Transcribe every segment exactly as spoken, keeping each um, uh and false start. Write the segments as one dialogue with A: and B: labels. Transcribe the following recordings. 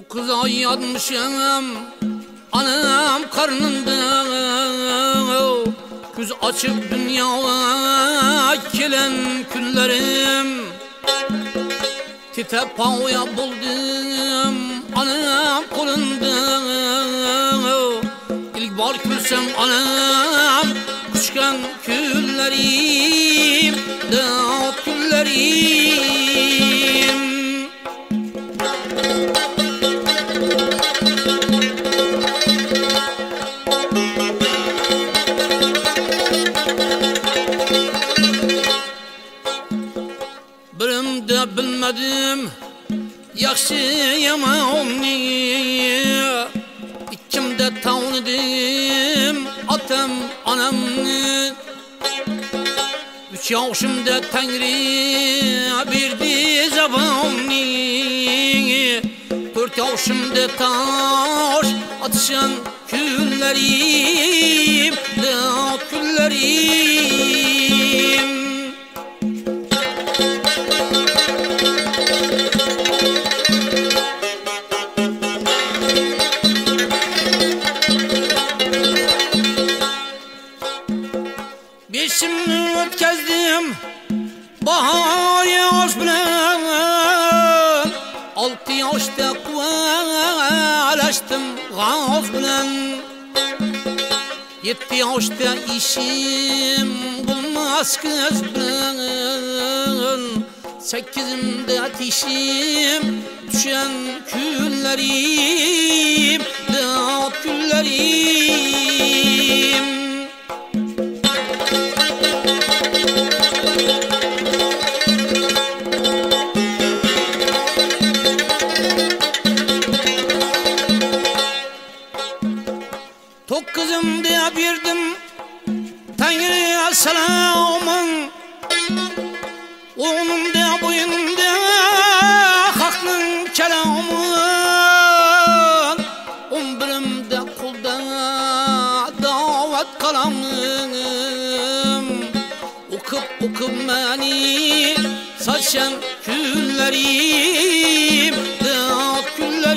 A: Dokuz ay yatmışım anam karnında, göz açıp dünyaya gelen günlerim. Titep pavya buldum anam kolunda, ilk bor gülsem anam kuşkan küllerim, dağıt küllerim. Birimde bilmedim yaxşı yamanni, ikimde tanıdım atam anamni. Üç yaşımda Tengri birdi zabanni, dört yaşımda taş atışan küllerim, dağıt küllerim. Beşimni ötkazdim bahar yaş bilen, altı yaşta kuvalaştım gaz bilen. Yetti yaşta işim bulmaz kız bilen, sekizimde ateşim düşen küllerim, dağıt küllerim. Dokuzumda birdim Tengri'ye selamın, onumda boyunda hakkın kelamın, on birimde kulda davet kalamım. Okup okup beni saçan küllerim, dağıt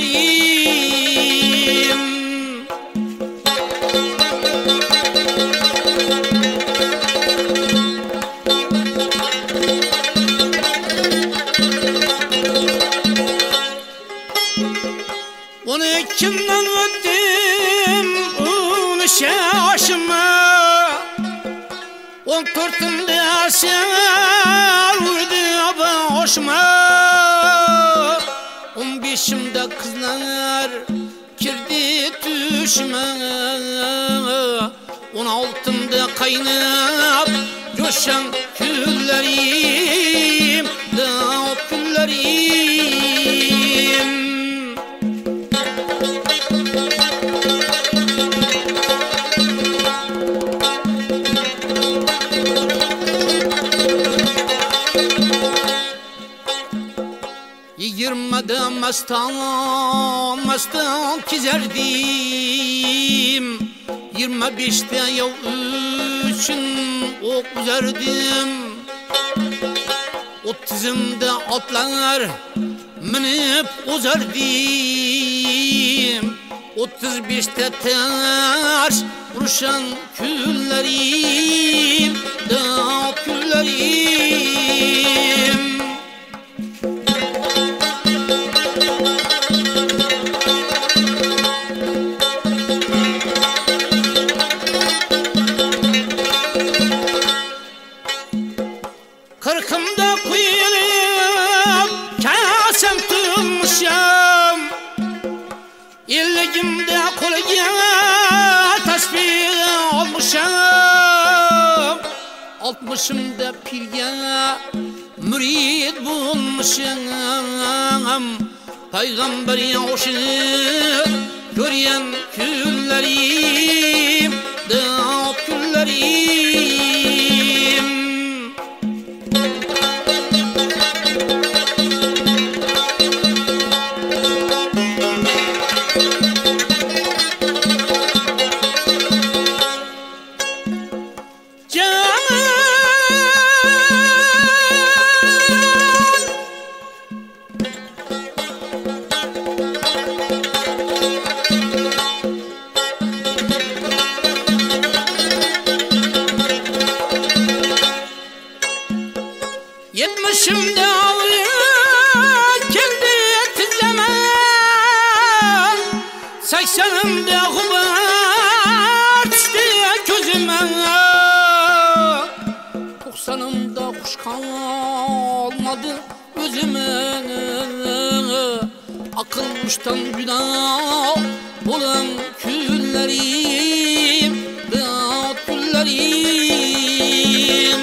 A: küllerim. On ikimden öttüm onu şaşıma, on dörtümde aşar vurdu başıma, on beşimde kızlar girdi düşüme, on altımda kaynap coşan küllerim, dağıt küllerim. Yirmide mestan mestan kizerdim, yirmi beşte yav üçün ok üzerdim, otuzumda atlar minip uzardim, otuz beşte ters vuruşan küllerim, dağıt küllerim. Kırkımda kuyulup kasem tutmuşam, elligimde kolga tasbih almışam, altmışımda pirge mürid bulmuşam. Peygamber yaşını göryen küllerim, dağıt küllerim. seksenimde gubar düştü gözüme, doksanımda kuş kalmadı gözüme. Akıl kuştan günah olan küllerim, dağıt küllerim.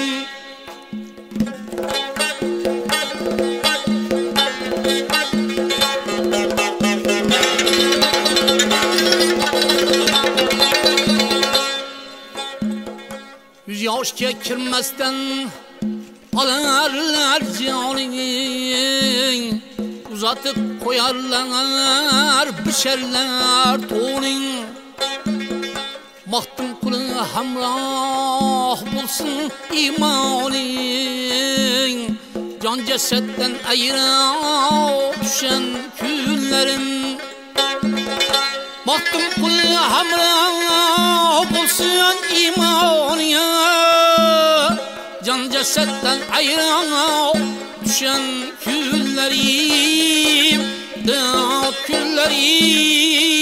A: Yüz yaş kekirmezden alırlar canını, uzatıp koyarlar, biçerler to'ning. Mahtum kulu hamroh bulsun imoning, can cesetten ayırıp düşen küllerim. Mahtum kulu hamroh bulsun imoning, can cesetten ayırıp düşen küllerim, dağıt küllerim.